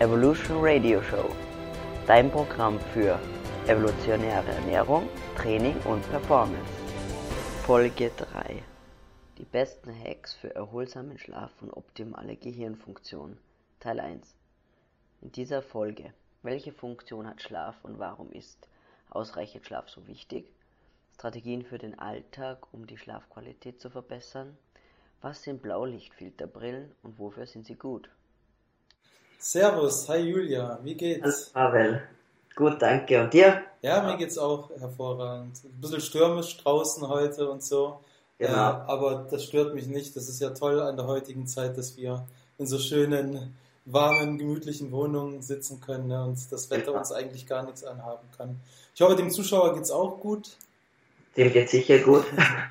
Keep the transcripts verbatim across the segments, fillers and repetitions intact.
Evolution Radio Show, dein Programm für evolutionäre Ernährung, Training und Performance. Folge drei. Die besten Hacks für erholsamen Schlaf und optimale Gehirnfunktion. Teil eins. In dieser Folge, welche Funktion hat Schlaf und warum ist ausreichend Schlaf so wichtig? Strategien für den Alltag, um die Schlafqualität zu verbessern. Was sind Blaulichtfilterbrillen und wofür sind sie gut? Servus, hi Julia, wie geht's? Hallo Pavel, gut, danke. Und dir? Ja, mir geht's auch hervorragend. Ein bisschen stürmisch draußen heute und so, Genau. äh, aber das stört mich nicht. Das ist ja toll an der heutigen Zeit, dass wir in so schönen, warmen, gemütlichen Wohnungen sitzen können, ne, und das Wetter Genau. uns eigentlich gar nichts anhaben kann. Ich hoffe, dem Zuschauer geht's auch gut. Dem geht's sicher gut.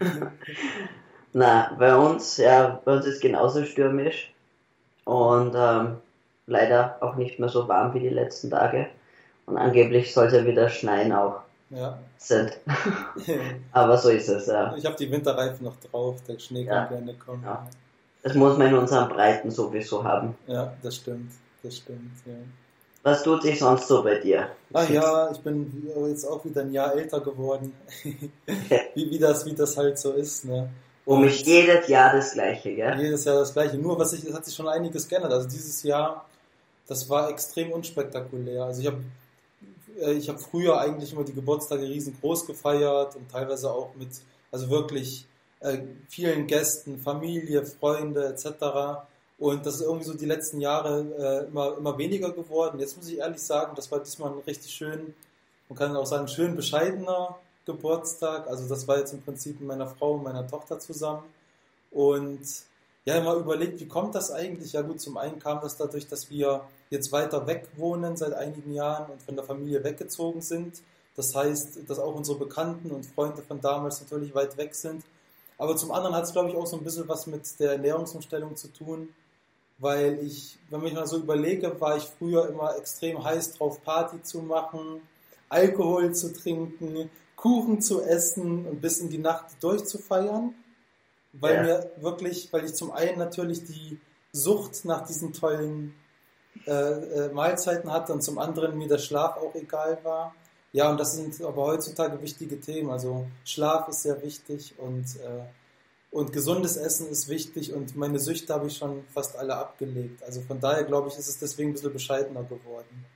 Na, bei uns, ja, bei uns ist genauso stürmisch und ähm, leider auch nicht mehr so warm wie die letzten Tage. Und angeblich soll es ja wieder schneien auch. Ja. Sind. Aber so ist es, ja. Ich habe die Winterreifen noch drauf, der Schnee Ja, kann gerne kommen. ja. Das muss man in unseren Breiten sowieso haben. Ja, das stimmt, das stimmt, ja. Was tut sich sonst so bei dir? Ach ja, ich bin jetzt auch wieder ein Jahr älter geworden. wie, wie, das, wie das halt so ist, ne? Um mich jedes Jahr das Gleiche, gell? Jedes Jahr das Gleiche. Nur, was ich, es hat sich schon einiges geändert. Also dieses Jahr, das war extrem unspektakulär. Also ich habe ich hab früher eigentlich immer die Geburtstage riesengroß gefeiert und teilweise auch mit, also wirklich äh, vielen Gästen, Familie, Freunde et cetera. Und das ist irgendwie so die letzten Jahre äh, immer, immer weniger geworden. Jetzt muss ich ehrlich sagen, das war diesmal ein richtig schön, man kann auch sagen, schön bescheidener Geburtstag. Also das war jetzt im Prinzip mit meiner Frau und meiner Tochter zusammen. Und ja, mal überlegt, wie kommt das eigentlich? Ja gut, zum einen kam das dadurch, dass wir jetzt weiter weg wohnen seit einigen Jahren und von der Familie weggezogen sind. Das heißt, dass auch unsere Bekannten und Freunde von damals natürlich weit weg sind. Aber zum anderen hat es, glaube ich, auch so ein bisschen was mit der Ernährungsumstellung zu tun. Weil ich, wenn ich mal so überlege, war ich früher immer extrem heiß drauf, Party zu machen, Alkohol zu trinken, Kuchen zu essen und bis in die Nacht durchzufeiern. Weil Ja. mir wirklich, weil ich zum einen natürlich die Sucht nach diesen tollen äh, äh, Mahlzeiten hatte und zum anderen mir der Schlaf auch egal war. Ja, und das sind aber heutzutage wichtige Themen. Also Schlaf ist sehr wichtig und äh, Und gesundes Essen ist wichtig und meine Süchte habe ich schon fast alle abgelegt. Also von daher glaube ich, ist es deswegen ein bisschen bescheidener geworden.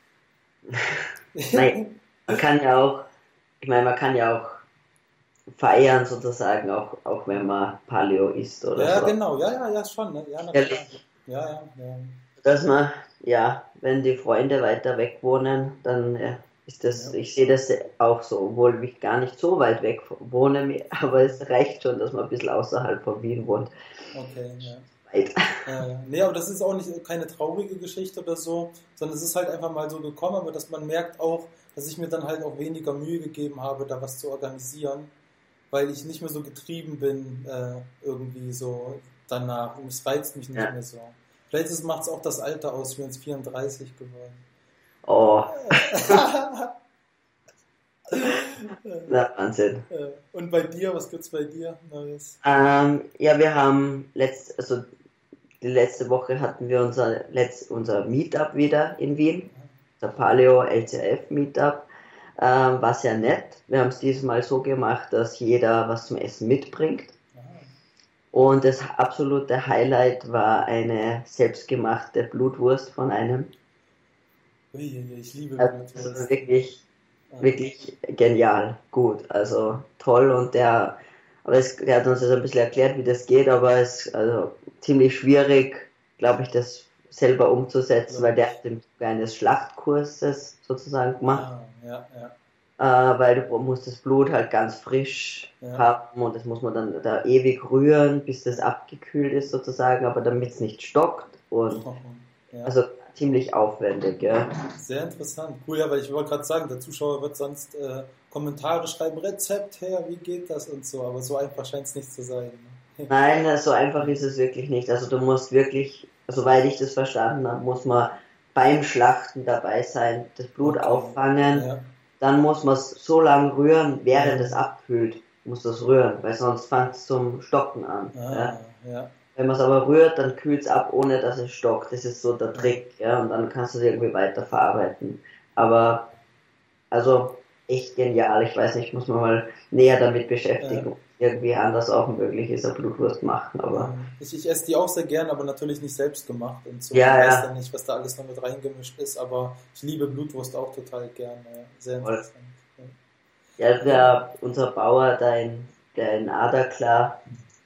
Nein, man kann ja auch, ich meine, man kann ja auch feiern sozusagen, auch, auch wenn man Paleo isst oder Ja, so. genau, ja, ja, ja, schon. Ne? Ja, na klar. Ehrlich, Ja, ja, ja. dass man, ja, wenn die Freunde weiter weg wohnen, dann äh, ist das, Ja. ich sehe das auch so, obwohl ich gar nicht so weit weg wohne, aber es reicht schon, dass man ein bisschen außerhalb von Wien wohnt. Okay, ja. Weit. Äh, nee, aber das ist auch nicht keine traurige Geschichte oder so, sondern es ist halt einfach mal so gekommen, aber dass man merkt auch, dass ich mir dann halt auch weniger Mühe gegeben habe, da was zu organisieren, weil ich nicht mehr so getrieben bin, äh, irgendwie so danach. Und es reizt mich nicht Ja. mehr so. Vielleicht macht es auch das Alter aus, ich bin jetzt vierunddreißig geworden. Oh, na, Wahnsinn. Äh, Und bei dir, was gibt's bei dir Neues? Ähm, ja, wir haben letzt, also die letzte Woche hatten wir unser, letzt, unser Meetup wieder in Wien, der Paleo L C F Meetup. Ähm, war sehr nett. Wir haben es dieses Mal so gemacht, dass jeder was zum Essen mitbringt. Aha. Und das absolute Highlight war eine selbstgemachte Blutwurst von einem. Ui, ui, ich liebe Also Blutwurst. wirklich, Ja. wirklich genial, gut, also toll. Und der, aber es, der hat uns das ein bisschen erklärt, wie das geht, aber es ist also ziemlich schwierig, glaube ich, das selber umzusetzen, weil der hat im Zuge eines Schlachtkurses sozusagen gemacht. Ah, ja, ja. Äh, weil du musst das Blut halt ganz frisch Ja. haben und das muss man dann da ewig rühren, bis das abgekühlt ist sozusagen, aber damit es nicht stockt und Ja. also ziemlich aufwendig, ja. Sehr interessant. Cool, ja, weil ich wollte gerade sagen, der Zuschauer wird sonst äh, Kommentare schreiben, Rezept her, wie geht das und so, aber so einfach scheint es nicht zu sein. Ne? Nein, so einfach ist es wirklich nicht. Also du musst wirklich, soweit ich das verstanden habe, muss man beim Schlachten dabei sein, das Blut Okay. auffangen, Ja. dann muss man es so lange rühren, während Ja. es abkühlt, muss das rühren, weil sonst fängt es zum Stocken an. Ja. Ah, ja. Wenn man es aber rührt, dann kühlt es ab, ohne dass es stockt. Das ist so der Trick, ja, und dann kannst du es irgendwie weiter verarbeiten. Aber, also, echt genial. Ich weiß nicht, muss man mal näher damit beschäftigen, Ja. ob irgendwie anders auch möglich ist, eine Blutwurst machen, aber. Ich, ich esse die auch sehr gern, aber natürlich nicht selbst gemacht und so. Ja, Ich weiß ja. dann nicht, was da alles noch mit reingemischt ist, aber ich liebe Blutwurst auch total gerne. Ja. Sehr Voll. interessant. Ja, der, unser Bauer, der in, der in Adaklar,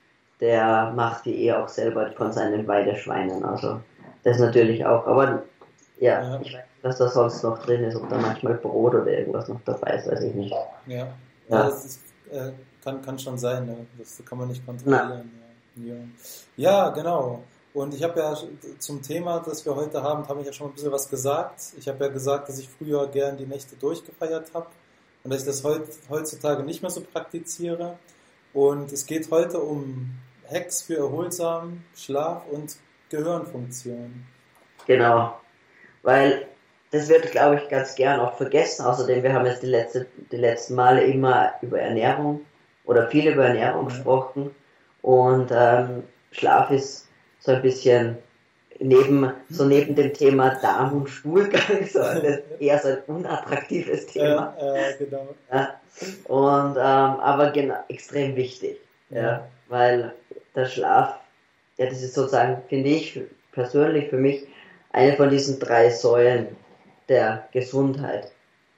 der macht die eh auch selber von seinen Weideschweinen. Also das natürlich auch. Aber ja, Ja. ich weiß nicht, was da sonst noch drin ist, ob da manchmal Brot oder irgendwas noch dabei ist, weiß ich nicht. Ja, ja, Ja. das ist, äh, kann, kann schon sein, ne? Das kann man nicht Na, kontrollieren. Ja, ja. Ja, genau. Und ich habe ja zum Thema, das wir heute haben, habe ich ja schon ein bisschen was gesagt. Ich habe ja gesagt, dass ich früher gern die Nächte durchgefeiert habe und dass ich das heut, heutzutage nicht mehr so praktiziere. Und es geht heute um Hacks für erholsamen Schlaf und Gehirnfunktion. genau. Weil das wird, glaube ich, ganz gern auch vergessen. Außerdem, wir haben jetzt die, letzte, die letzten Male immer über Ernährung oder viel über Ernährung Ja, gesprochen. Und ähm, Schlaf ist so ein bisschen neben, so neben dem Thema Darm- und Stuhlgang, so das eher so ein unattraktives Thema. ja, äh, genau. Ja. Und, ähm, aber genau, extrem wichtig. Ja, Ja, weil der Schlaf, ja, das ist sozusagen, finde ich persönlich für mich, eine von diesen drei Säulen der Gesundheit.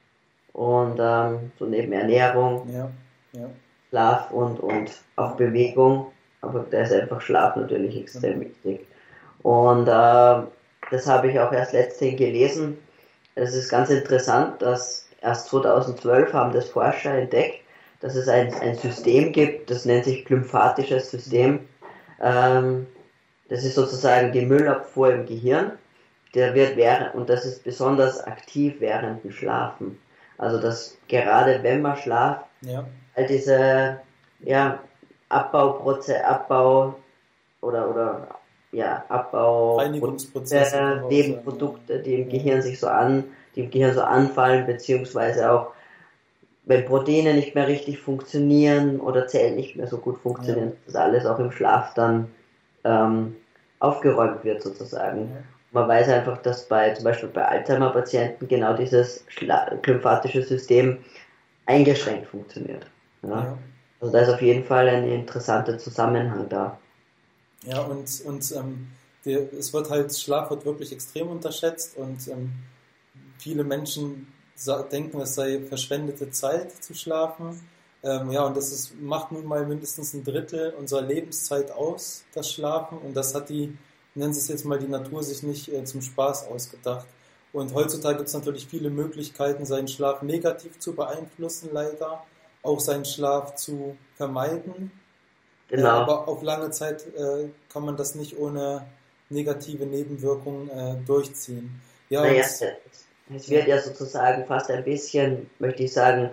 Und ähm, so neben Ernährung, ja, ja, Schlaf und, und auch ja, Bewegung, aber da ist einfach Schlaf natürlich extrem genau. wichtig. Und äh, das habe ich auch erst letztens gelesen. Es ist ganz interessant, dass erst zweitausendzwölf haben das Forscher entdeckt, dass es ein, ein System gibt, das nennt sich glymphatisches System. Ähm, das ist sozusagen die Müllabfuhr im Gehirn. Der wird während, und das ist besonders aktiv während dem Schlafen. Also dass gerade wenn man schlaft, Ja, all diese ja, Abbauprozesse, Abbau oder oder ja, Abbau Reinigungsprozesse im Hause. Nebenprodukte, die im Ja, Gehirn sich so an, die im Gehirn so anfallen, beziehungsweise auch wenn Proteine nicht mehr richtig funktionieren oder Zellen nicht mehr so gut ja, funktionieren, dass das alles auch im Schlaf dann ähm, aufgeräumt wird sozusagen. ja, Man weiß einfach, dass bei zum Beispiel bei Alzheimer-Patienten genau dieses Schla- glymphatische System eingeschränkt funktioniert. Ja? ja. Also da ist auf jeden Fall ein interessanter Zusammenhang da. Ja, und, und ähm, der, es wird halt, Schlaf wird wirklich extrem unterschätzt und ähm, viele Menschen sa- denken, es sei verschwendete Zeit zu schlafen. Ähm, ja, und das ist, macht nun mal mindestens ein Drittel unserer Lebenszeit aus, das Schlafen. Und das hat die, nennen Sie es jetzt mal, die Natur sich nicht äh, zum Spaß ausgedacht. Und heutzutage gibt es natürlich viele Möglichkeiten, seinen Schlaf negativ zu beeinflussen, leider. Auch seinen Schlaf zu vermeiden. Äh, Genau. aber auf lange Zeit äh, kann man das nicht ohne negative Nebenwirkungen äh, durchziehen. Ja, und Naja, es, es ja, wird ja sozusagen fast ein bisschen, möchte ich sagen,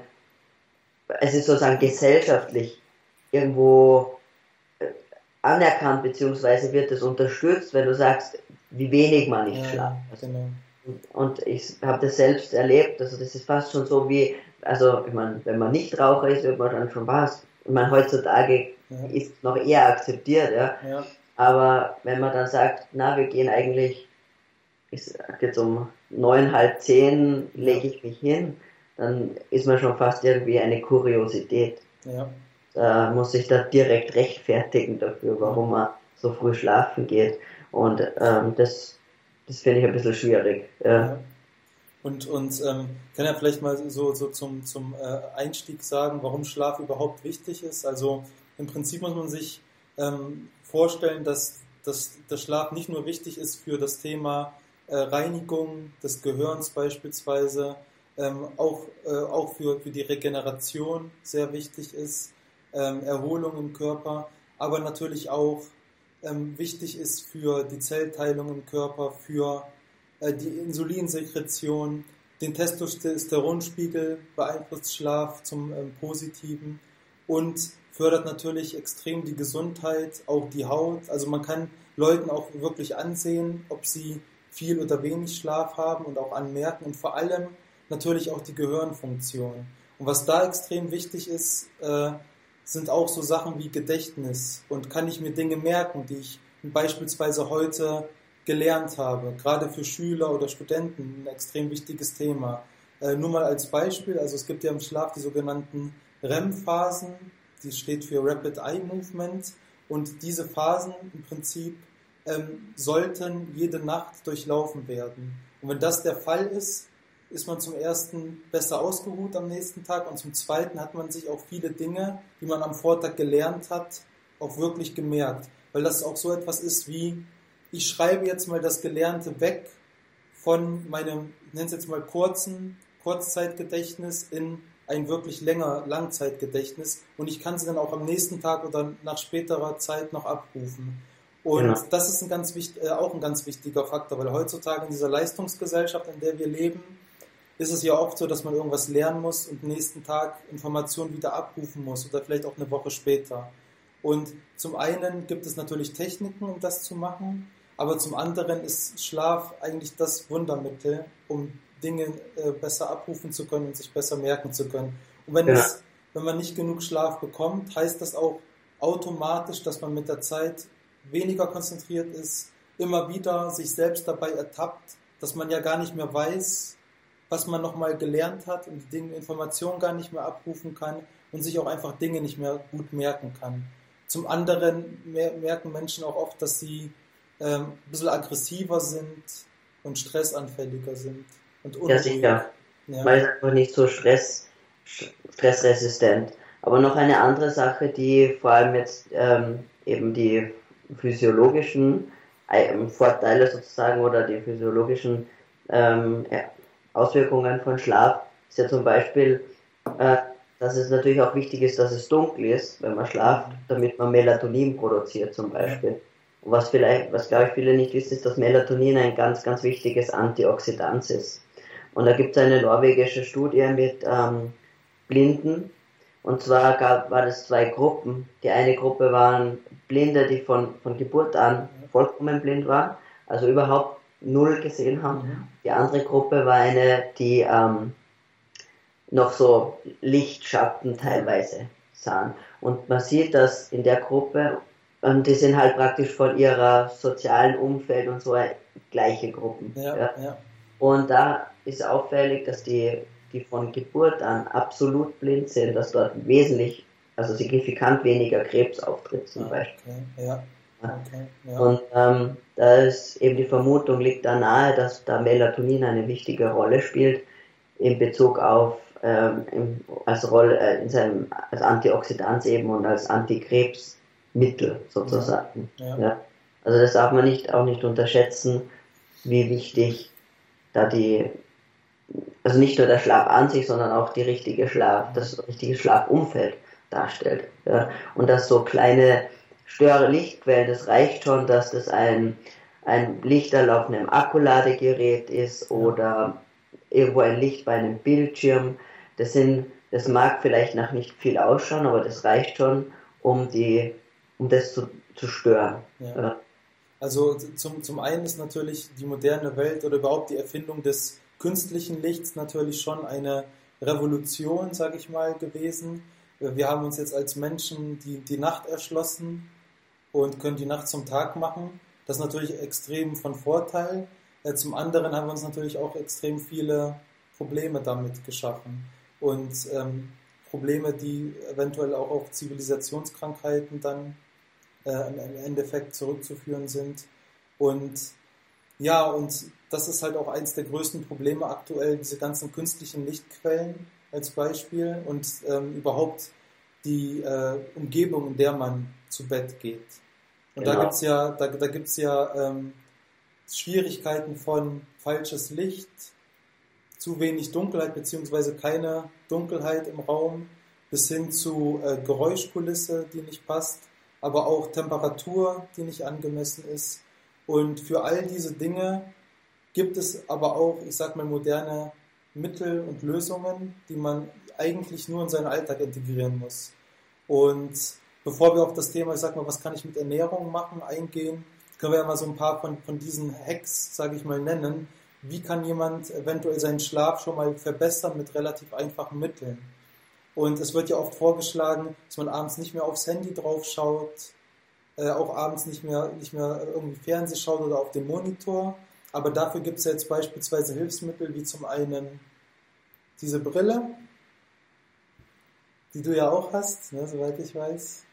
es ist sozusagen gesellschaftlich irgendwo äh, anerkannt, beziehungsweise wird es unterstützt, wenn du sagst, wie wenig man nicht ja, schlafen muss. genau. Und ich habe das selbst erlebt, also das ist fast schon so wie, also ich meine, wenn man nicht Raucher ist, wird man dann schon was. Ich meine, heutzutage Ja, ist noch eher akzeptiert, ja. ja, Aber wenn man dann sagt, na, wir gehen eigentlich, ich sag jetzt um neun, halb zehn ja, lege ich mich hin, dann ist man schon fast irgendwie eine Kuriosität. ja, Da muss ich da direkt rechtfertigen dafür, ja, warum man so früh schlafen geht. Und ähm, das, das finde ich ein bisschen schwierig. Ja. ja. Und, und ähm, kann ja vielleicht mal so, so zum, zum äh, Einstieg sagen, warum Schlaf überhaupt wichtig ist. Also im Prinzip muss man sich ähm, vorstellen, dass, dass der Schlaf nicht nur wichtig ist für das Thema äh, Reinigung des Gehirns beispielsweise, ähm, auch, äh, auch für, für die Regeneration sehr wichtig ist, ähm, Erholung im Körper, aber natürlich auch ähm, wichtig ist für die Zellteilung im Körper, für äh, die Insulinsekretion, den Testosteronspiegel beeinflusst Schlaf zum ähm, Positiven und fördert natürlich extrem die Gesundheit, auch die Haut. Also man kann Leuten auch wirklich ansehen, ob sie viel oder wenig Schlaf haben und auch anmerken und vor allem natürlich auch die Gehirnfunktion. Und was da extrem wichtig ist, äh, sind auch so Sachen wie Gedächtnis und kann ich mir Dinge merken, die ich beispielsweise heute gelernt habe. Gerade für Schüler oder Studenten ein extrem wichtiges Thema. Äh, nur mal als Beispiel, also es gibt ja im Schlaf die sogenannten R E M-Phasen, die steht für Rapid Eye Movement, und diese Phasen im Prinzip ähm, sollten jede Nacht durchlaufen werden. Und wenn das der Fall ist, ist man zum ersten besser ausgeruht am nächsten Tag und zum zweiten hat man sich auch viele Dinge, die man am Vortag gelernt hat, auch wirklich gemerkt. Weil das auch so etwas ist wie, ich schreibe jetzt mal das Gelernte weg von meinem, ich nenne es jetzt mal kurzen, Kurzzeitgedächtnis in ein wirklich länger Langzeitgedächtnis und ich kann sie dann auch am nächsten Tag oder nach späterer Zeit noch abrufen. Und ja. das ist ein ganz wichtig, äh, auch ein ganz wichtiger Faktor, weil heutzutage in dieser Leistungsgesellschaft, in der wir leben, ist es ja oft so, dass man irgendwas lernen muss und nächsten Tag Informationen wieder abrufen muss oder vielleicht auch eine Woche später. Und zum einen gibt es natürlich Techniken, um das zu machen, aber zum anderen ist Schlaf eigentlich das Wundermittel, um Dinge äh, besser abrufen zu können und sich besser merken zu können. Und wenn, ja. es, wenn man nicht genug Schlaf bekommt, heißt das auch automatisch, dass man mit der Zeit weniger konzentriert ist, immer wieder sich selbst dabei ertappt, dass man ja gar nicht mehr weiß, was man nochmal gelernt hat und die Dinge, Informationen gar nicht mehr abrufen kann und sich auch einfach Dinge nicht mehr gut merken kann. Zum anderen merken Menschen auch oft, dass sie ähm, ein bisschen aggressiver sind und stressanfälliger sind. Und ja, sicher. Ja. Weil es einfach nicht so stress, stressresistent. Aber noch eine andere Sache, die vor allem jetzt ähm, eben die physiologischen ähm, Vorteile sozusagen oder die physiologischen ähm, ja, Auswirkungen von Schlaf ist ja zum Beispiel, äh, dass es natürlich auch wichtig ist, dass es dunkel ist, wenn man schlaft, damit man Melatonin produziert zum Beispiel. Und was vielleicht, was glaube ich viele nicht wissen, ist, dass Melatonin ein ganz, ganz wichtiges Antioxidant ist. Und da gibt es eine norwegische Studie mit ähm, Blinden. Und zwar gab, war das zwei Gruppen. Die eine Gruppe waren Blinde, die von, von Geburt an vollkommen blind waren, also überhaupt null gesehen haben. Mhm. Die andere Gruppe war eine, die ähm, noch so Lichtschatten teilweise sahen. Und man sieht, dass in der Gruppe, und die sind halt praktisch von ihrer sozialen Umfeld und so gleiche Gruppen. Ja, ja. Ja. Und da ist auffällig, dass die, die von Geburt an absolut blind sind, dass dort wesentlich, also signifikant weniger Krebs auftritt zum Beispiel. Okay. Ja. Okay. Ja. Und ähm, da ist eben die Vermutung liegt da nahe, dass da Melatonin eine wichtige Rolle spielt in Bezug auf ähm, im, als Rolle äh, in seinem als Antioxidant eben und als Antikrebsmittel sozusagen. Ja. Ja. Ja. Also das darf man nicht auch nicht unterschätzen, wie wichtig da die, also nicht nur der Schlaf an sich, sondern auch die richtige Schlaf, das richtige Schlafumfeld darstellt. Ja. Und dass so kleine Störe Lichtquellen, das reicht schon, dass das ein, ein Lichterlauf in einem Akkuladegerät ist oder irgendwo ein Licht bei einem Bildschirm. Das sind, das mag vielleicht nach nicht viel ausschauen, aber das reicht schon, um die, um das zu, zu stören. Ja. Ja. Also zum, zum einen ist natürlich die moderne Welt oder überhaupt die Erfindung des künstlichen Lichts natürlich schon eine Revolution, sage ich mal, gewesen. Wir haben uns jetzt als Menschen die, die Nacht erschlossen und können die Nacht zum Tag machen. Das ist natürlich extrem von Vorteil. Zum anderen haben wir uns natürlich auch extrem viele Probleme damit geschaffen. Und ähm, Probleme, die eventuell auch auf Zivilisationskrankheiten dann äh, im Endeffekt zurückzuführen sind. Und ja, und das ist halt auch eins der größten Probleme aktuell, diese ganzen künstlichen Lichtquellen als Beispiel und ähm, überhaupt die äh, Umgebung, in der man zu Bett geht. Und genau. da gibt's ja, da, da gibt's ja ähm, Schwierigkeiten von falsches Licht, zu wenig Dunkelheit beziehungsweise keine Dunkelheit im Raum, bis hin zu äh, Geräuschkulisse, die nicht passt, aber auch Temperatur, die nicht angemessen ist. Und für all diese Dinge gibt es aber auch, ich sag mal, moderne Mittel und Lösungen, die man eigentlich nur in seinen Alltag integrieren muss. Und bevor wir auf das Thema, ich sag mal, was kann ich mit Ernährung machen, eingehen, können wir ja mal so ein paar von, von diesen Hacks, sage ich mal, nennen. Wie kann jemand eventuell seinen Schlaf schon mal verbessern mit relativ einfachen Mitteln? Und es wird ja oft vorgeschlagen, dass man abends nicht mehr aufs Handy drauf schaut, äh, auch abends nicht mehr, nicht mehr irgendwie Fernsehen schaut oder auf dem Monitor. Aber dafür gibt es jetzt beispielsweise Hilfsmittel wie zum einen diese Brille, die du ja auch hast, ne, soweit ich weiß.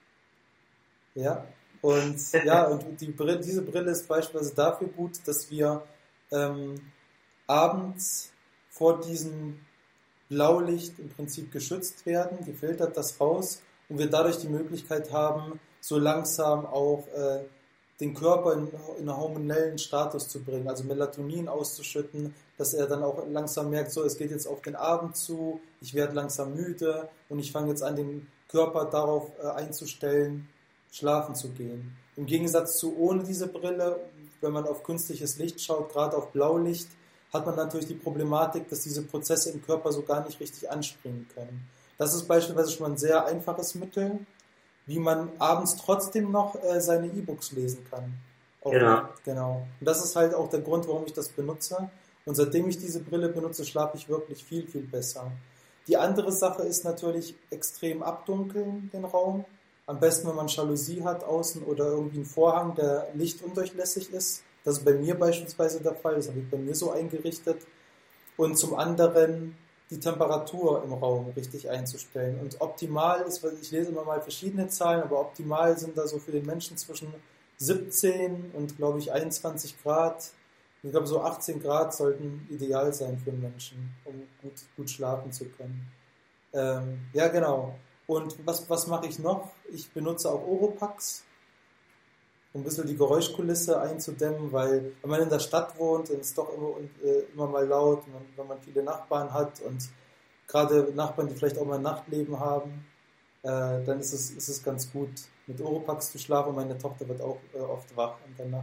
Ja, und ja, und die Brille, diese Brille ist beispielsweise dafür gut, dass wir ähm, abends vor diesem Blaulicht im Prinzip geschützt werden, die filtert das raus und wir dadurch die Möglichkeit haben, so langsam auch äh, den Körper in, in einen hormonellen Status zu bringen, also Melatonin auszuschütten, dass er dann auch langsam merkt, so es geht jetzt auf den Abend zu, ich werde langsam müde und ich fange jetzt an, den Körper darauf äh, einzustellen, schlafen zu gehen. Im Gegensatz zu ohne diese Brille, wenn man auf künstliches Licht schaut, gerade auf Blaulicht, hat man natürlich die Problematik, dass diese Prozesse im Körper so gar nicht richtig anspringen können. Das ist beispielsweise schon mal ein sehr einfaches Mittel, wie man abends trotzdem noch äh, seine E-Books lesen kann. Auch Genau. Genau. Und das ist halt auch der Grund, warum ich das benutze. Und seitdem ich diese Brille benutze, schlafe ich wirklich viel, viel besser. Die andere Sache ist natürlich extrem abdunkeln, den Raum. Am besten, wenn man Jalousie hat außen oder irgendwie einen Vorhang, der lichtundurchlässig ist. Das ist bei mir beispielsweise der Fall, das habe ich bei mir so eingerichtet. Und zum anderen die Temperatur im Raum richtig einzustellen. Und optimal ist, weil ich lese immer mal verschiedene Zahlen, aber optimal sind da so für den Menschen zwischen siebzehn und, glaube ich, einundzwanzig Grad. Ich glaube, so achtzehn Grad sollten ideal sein für einen Menschen, um gut, gut schlafen zu können. Ähm, ja, genau. Und was, was mache ich noch? Ich benutze auch Oropax, um ein bisschen die Geräuschkulisse einzudämmen, weil wenn man in der Stadt wohnt und es ist doch immer, äh, immer mal laut, wenn man, wenn man viele Nachbarn hat und gerade Nachbarn, die vielleicht auch mal ein Nachtleben haben, äh, dann ist es, ist es ganz gut, mit Oropax zu schlafen. Meine Tochter wird auch äh, oft wach in der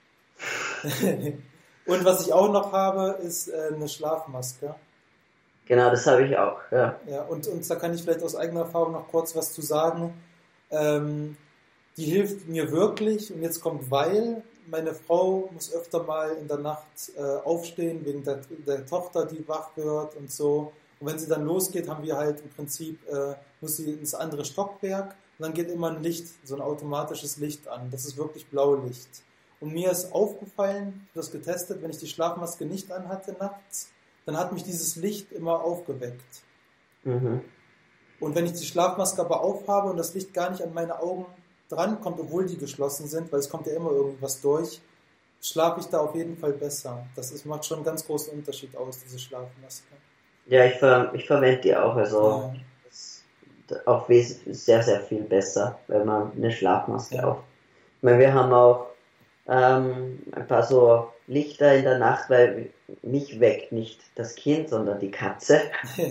Nacht. Und was ich auch noch habe, ist äh, eine Schlafmaske. Genau, das habe ich auch, ja. Ja, und, und da kann ich vielleicht aus eigener Erfahrung noch kurz was zu sagen. Ähm, die hilft mir wirklich, und jetzt kommt weil, meine Frau muss öfter mal in der Nacht äh, aufstehen, wegen der, der Tochter, die wach wird und so. Und wenn sie dann losgeht, haben wir halt im Prinzip, äh, muss sie ins andere Stockwerk und dann geht immer ein Licht, so ein automatisches Licht an. Das ist wirklich Blaulicht. Und mir ist aufgefallen, ich habe das getestet, wenn ich die Schlafmaske nicht anhatte nachts, dann hat mich dieses Licht immer aufgeweckt. Mhm. Und wenn ich die Schlafmaske aber aufhabe und das Licht gar nicht an meine Augen drankommt, obwohl die geschlossen sind, weil es kommt ja immer irgendwas durch, schlafe ich da auf jeden Fall besser. Das ist, macht schon einen ganz großen Unterschied aus, diese Schlafmaske. Ja, ich, ver, ich verwende die auch, also Ja. das ist auch wes- sehr, sehr viel besser, wenn man eine Schlafmaske Ja. auf. Ich meine, wir haben auch ähm, ein paar so Lichter in der Nacht, weil mich weckt nicht das Kind, sondern die Katze,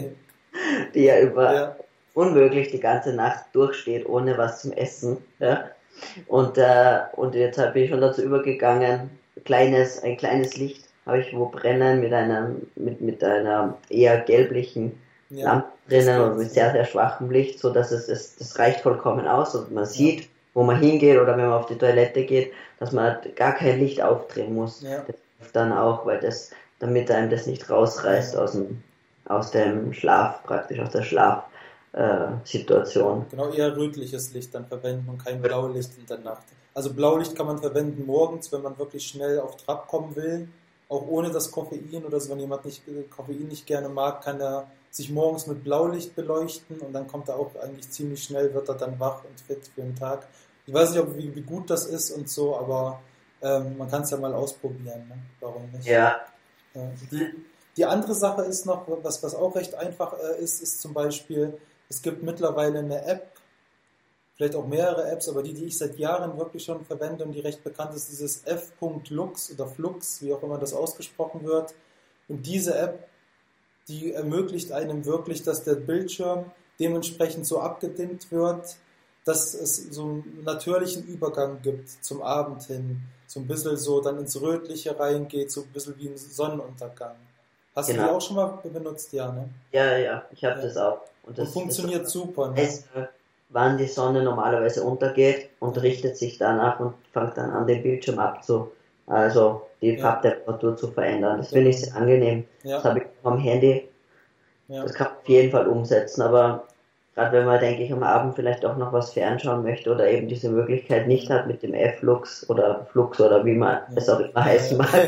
die ja über Ja. unmöglich die ganze Nacht durchsteht, ohne was zum Essen. Ja? Und, äh, und jetzt bin ich schon dazu übergegangen, kleines, ein kleines Licht habe ich wo brennen mit einem, mit, mit einer eher gelblichen Ja. Lampe drinnen und mit sehr, sehr schwachem Licht, so dass es, es das reicht vollkommen aus und man sieht, wo man hingeht oder wenn man auf die Toilette geht, dass man gar kein Licht aufdrehen muss. Ja. Das hilft dann auch, weil das, damit einem das nicht rausreißt aus dem, aus dem Schlaf, praktisch aus der Schlafsituation. Genau, eher rötliches Licht dann verwenden und kein Blaulicht in der Nacht. Also Blaulicht kann man verwenden morgens, wenn man wirklich schnell auf Trab kommen will, auch ohne das Koffein oder so. Wenn jemand nicht, Koffein nicht gerne mag, kann er sich morgens mit Blaulicht beleuchten und dann kommt er auch eigentlich ziemlich schnell, wird er dann wach und fit für den Tag. Ich weiß nicht, ob, wie, wie gut das ist und so, aber ähm, man kann es ja mal ausprobieren. Ne? Warum nicht? Ja. Ja. Die, die andere Sache ist noch, was, was auch recht einfach äh, ist, ist zum Beispiel, es gibt mittlerweile eine App, vielleicht auch mehrere Apps, aber die, die ich seit Jahren wirklich schon verwende und die recht bekannt ist, dieses f.lux oder Flux, wie auch immer das ausgesprochen wird. Und diese App, die ermöglicht einem wirklich, dass der Bildschirm dementsprechend so abgedimmt wird, dass es so einen natürlichen Übergang gibt zum Abend hin. So ein bisschen so dann ins Rötliche reingeht, so ein bisschen wie ein Sonnenuntergang. Hast Genau. du die auch schon mal benutzt? Ja, ne? Ja, ja, ich habe Ja. das auch. Und Und das funktioniert das super. Ne? heißt, wann die Sonne normalerweise untergeht und richtet sich danach und fängt dann an, den Bildschirm abzu, also die Ja. Farbtemperatur zu verändern. Das finde ich sehr angenehm. Ja. Das habe ich vom Handy. Ja. Das kann man auf jeden Fall umsetzen, aber gerade wenn man, denke ich, am Abend vielleicht auch noch was fernschauen möchte oder eben diese Möglichkeit nicht hat mit dem F-Lux oder Flux oder wie man es auch immer heißen mag,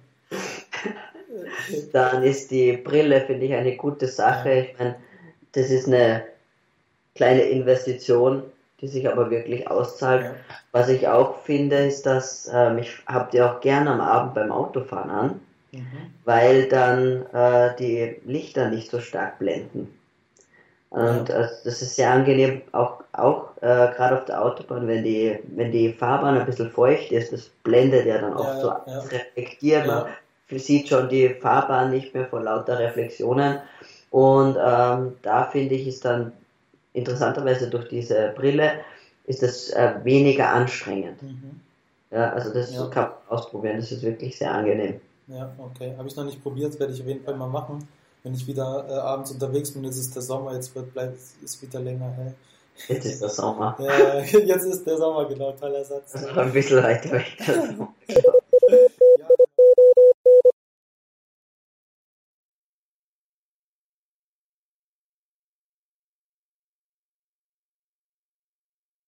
dann ist die Brille, finde ich, eine gute Sache. Ich meine, das ist eine kleine Investition, die sich aber wirklich auszahlt. Ja. Was ich auch finde, ist, dass ähm, ich habe die auch gerne am Abend beim Autofahren an, mhm. weil dann äh, die Lichter nicht so stark blenden. Und ja. äh, das ist sehr angenehm, auch, auch äh, gerade auf der Autobahn, wenn die, wenn die Fahrbahn ein bisschen feucht ist, das blendet ja dann auch ja, so ja. reflektiert. Man ja. sieht schon die Fahrbahn nicht mehr vor lauter Reflexionen. Und ähm, da finde ich, ist dann interessanterweise durch diese Brille ist das äh, weniger anstrengend. Mhm. Ja, also das ja. kann man ausprobieren, das ist wirklich sehr angenehm. Ja, okay. Habe ich noch nicht probiert, werde ich auf jeden Fall mal machen. Wenn ich wieder äh, abends unterwegs bin, jetzt ist der Sommer, jetzt wird bleibt ist wieder länger hell. Jetzt ist der Sommer. Ja, jetzt ist der Sommer, genau, toller Satz. Also ein bisschen weiter weg.